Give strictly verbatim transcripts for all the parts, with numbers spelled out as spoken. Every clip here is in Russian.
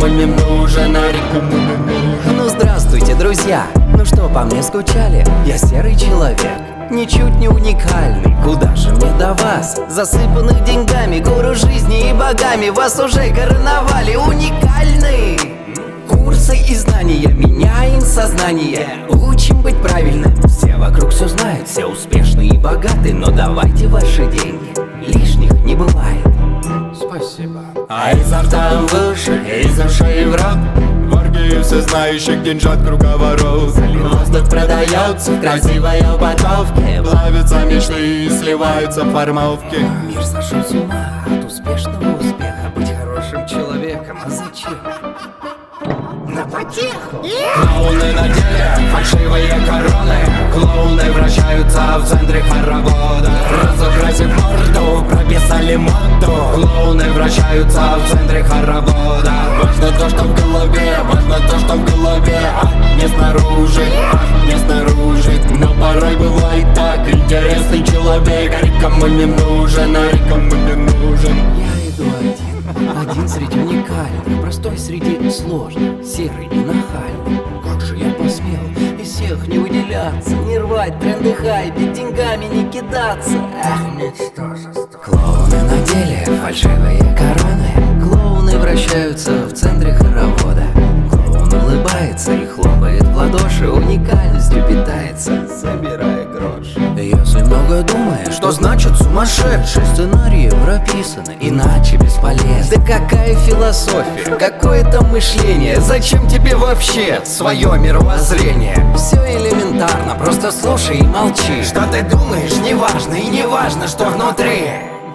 никому не нужен, а никому не нужен. Ну здравствуйте, друзья, ну что, по мне скучали? Я серый человек, ничуть не уникальный. Куда же мне до вас, засыпанных деньгами, гуру жизни и богами? Вас уже короновали, уникальный. Курсы и знания, меняем сознание, учим быть правильным. Все вокруг все знают, все успешны и богаты, но давайте ваши деньги, лишних не бывает. Спасибо. А изо рта в уши, из ушей в рот, в оргию всезнающих деньжат круговорот. Воздух продается в красивой упаковке, плавятся мечты и сливаются формовки. Мир сошел с ума от успешного успеха. Быть хорошим человеком, а зачем? На потеху. Клоуны на деле, фальшивые короны, клоуны вращаются в центре хоровода. Разукрасив морду, прописали моду, клоуны вращаются в центре хоровода. Важно то, что в голове, важно то, что в голове, а не снаружи, а не снаружи. Но порой бывает так, интересный человек, а никому не нужен, а никому не нужен. Я иду один, один среди уникальных, простой среди сложных, серый и нахальный. Как же я посмел из всех не выделяться, не рвать тренды хайпе, деньгами не кидаться. Эх, ничтожество. Клоуны на деле, фальшивые короны, клоуны вращаются в центре хоровода. Клоун улыбается и хлопает в ладоши, уникальностью питается, собирая грош. Если много думаешь, что значит сумасшедший? Сценарии прописаны, иначе бесполезно. Да какая философия, какое-то мышление? Зачем тебе вообще свое мировоззрение? Все элементарно, просто слушай и молчи. Что ты думаешь, неважно, и неважно, что внутри.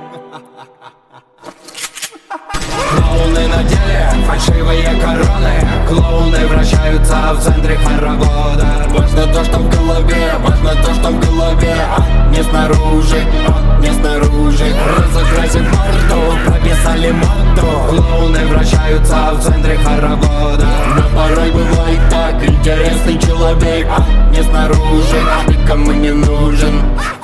Клоуны на деле, фальшивые короны, клоуны вращаются в центре хоровода. Важно то, что в голове, важно то, что в голове, а не снаружи, а не снаружи. Разукрасив морду, прописали моду, клоуны вращаются в центре хоровода. Но порой бывает так, интересный человек, а не снаружи, никому не нужен.